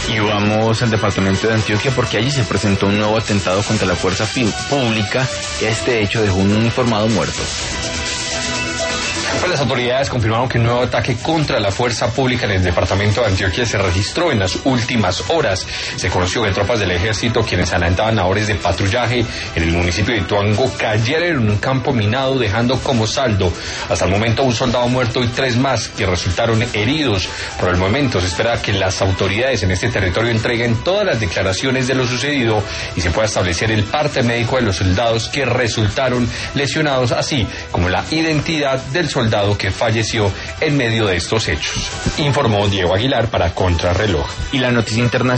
Y vamos al departamento de Antioquia porque allí se presentó un nuevo atentado contra la fuerza pública. Este hecho dejó un uniformado muerto. Las autoridades confirmaron que un nuevo ataque contra la fuerza pública en el departamento de Antioquia se registró en las últimas horas. Se conoció que tropas del ejército, quienes adelantaban labores de patrullaje en el municipio de Ituango, cayeron en un campo minado, dejando como saldo hasta el momento un soldado muerto y 3 más que resultaron heridos. Por el momento se espera que las autoridades en este territorio entreguen todas las declaraciones de lo sucedido y se pueda establecer el parte médico de los soldados que resultaron lesionados, así como la identidad del soldado que falleció en medio de estos hechos. Informó Diego Aguilar para Contrarreloj. Y la noticia internacional